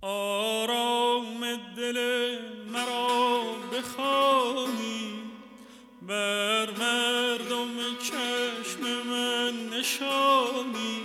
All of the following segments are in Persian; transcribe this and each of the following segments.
آرام دل مرا بخوانی، بر مردم چشم من نشانی.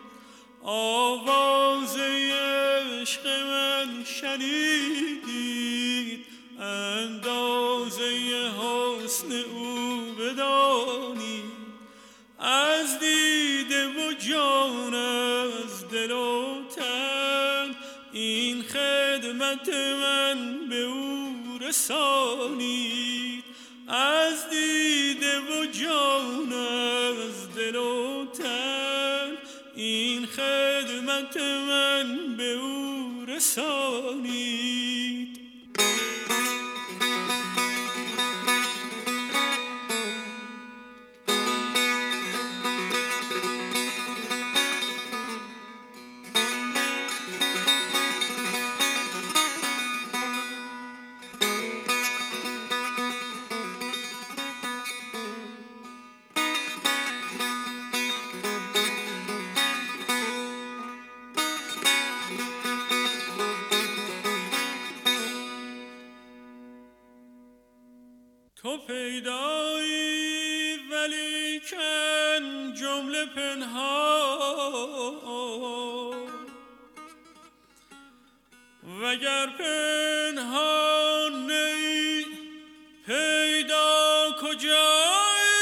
آوازه عشق من شنیدید، اندازه حسن او بدانید. از دیده و جان، از دل و تن، این خدمت من به او رسانید. از دیده و جان، از دل و تن، این خدمت من به او رسانید. تو پیدایی ولیکن جمله پنهان، وگر پنهان نی پیدا کجایی؟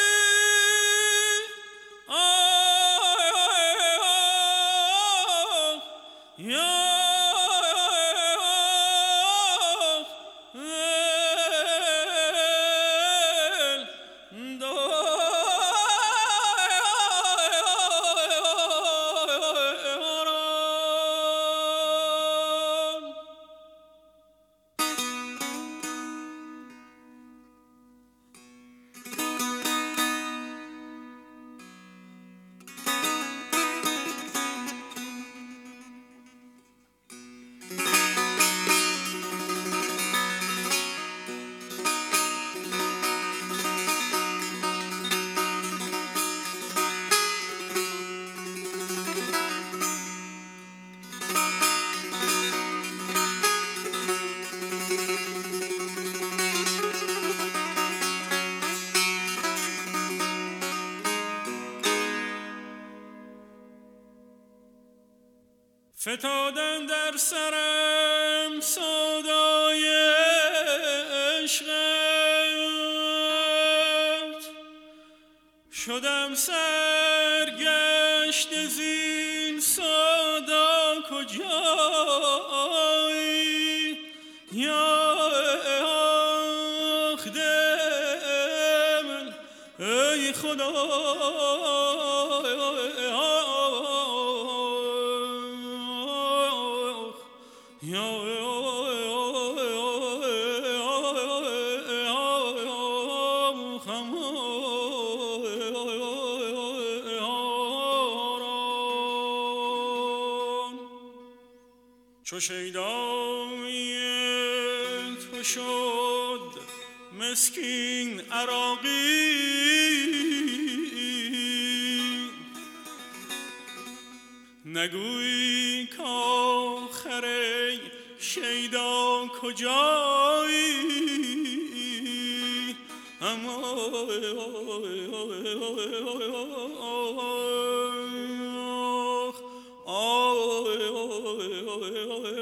فتادن در سرم سودای عشقت، شدم سرگشته زین سودا کجایی؟ یا اخ دل ای خدا، چو شیدای تو شد مسکین عراقی، نگویی کآخر شیدا کجایی؟ اما